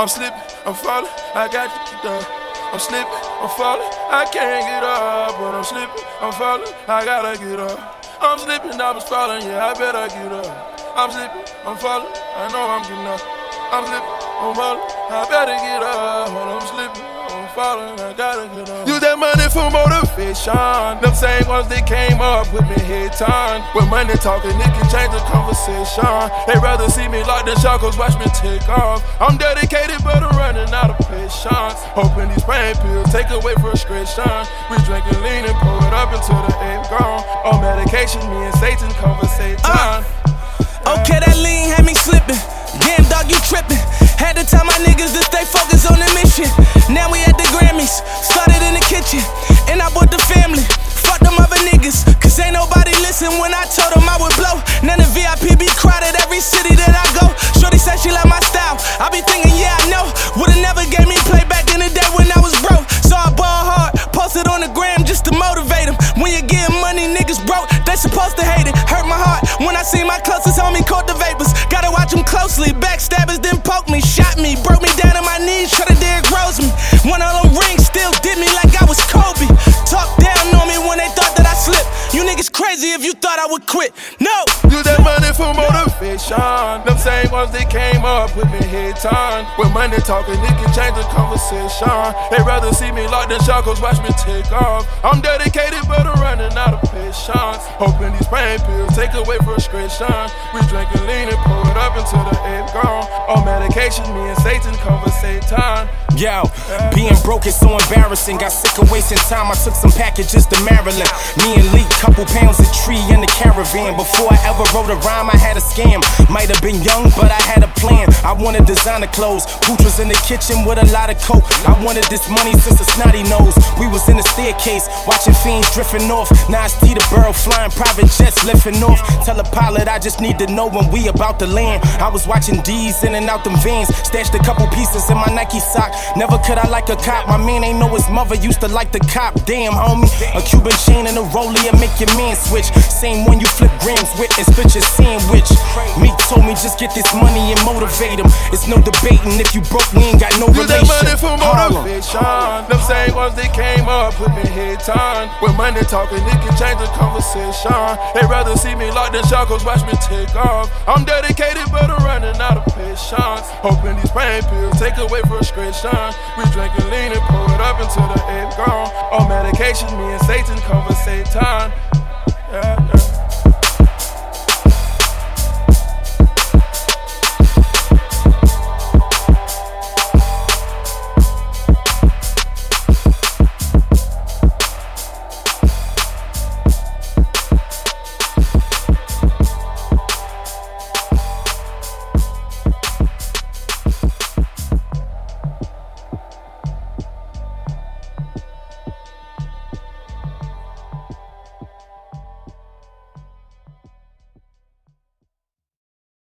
I'm slipping, I'm falling, I got to get up. I'm slipping, I'm falling, I can't get up. But I'm slipping, I'm falling, I gotta get up. I'm slipping, I was falling, yeah, I better get up. I'm slipping, I'm falling, I know I'm getting up. I'm slipping, I'm falling, I better get up. But I'm slipping, I'm falling, I gotta get up. Use that money for motivation. Them same ones that came up with me head time. When money talking, it can change the conversation. They rather see me locked in shackles, watch me take off. I'm dedicated, but I'm running out of patience. Hoping these pain pills take away frustration. We drinking lean and pour it up until the aim gone. On medication, me and Satan conversate time. Okay, that lean had me slipping. Damn, dog, you tripping. Had to tell my niggas to stay focused on the mission. Now we at the Grammys, started in the kitchen, and I brought the family. Fuck them other niggas, cause ain't nobody listen when I told them I would blow. None of VIP be crowded every city that I go. Shorty said she like my style. I be thinking, yeah, I know. Would've never gave me play back in the day when I was broke. So I ball hard, posted on the gram just to motivate them. When you're getting money, niggas broke, they supposed to hate it. Hurt my heart when I see my closest homie caught the vapors. Gotta watch them closely. Backstabbers didn't poke me, shot me, broke me down on my knees, try to Derrick Rose me. One of them rings still did me like I was Kobe. Talk down on me when they thought that I slipped. You niggas crazy if you thought I would quit. No! Use that money for motivation. Them same ones that came up with me head time. When money talking, it can change the conversation. They rather see me locked in shackles, watch me take off. I'm dedicated, but I'm running out of patience. Hoping these pain pills take away frustration. We drinking lean and pour it up until the aim gone. On medication, me and Satan conversate time. Yo, being broke is so embarrassing. Got sick of wasting time, I took some packages to Maryland. Me and Lee, couple pounds of tree in the caravan. Before I ever wrote a rhyme, I had a scam. Might have been young, but I had a plan. I wanted designer clothes. Pooch was in the kitchen with a lot of coke. I wanted this money since a snotty nose. We was in the staircase, watching fiends drifting off. Now I see the barrel flying, private jets lifting off. Tell a pilot I just need to know when we about to land. I was watching D's in and out them vans. Stashed a couple pieces in my Nike sock. Never could I like a cop. My man ain't know his mother used to like the cop. Damn, homie. A Cuban chain and a rollie and make your man switch. Same one you flip grams with and split your sandwich. Meek told me just get this money and motivate him. It's no debating. If you broke, we ain't got no relation. Use that money for motivation. Them same ones that came up with me head time. When money talking, it can change the conversation. They rather see me locked in shackles, watch me take off. I'm dedicated, but I'm running out of patience. Hoping these pain pills take away frustration. We drinking lean and pour it up until the aim gone. On medication, me and Satan conversate time. Yeah.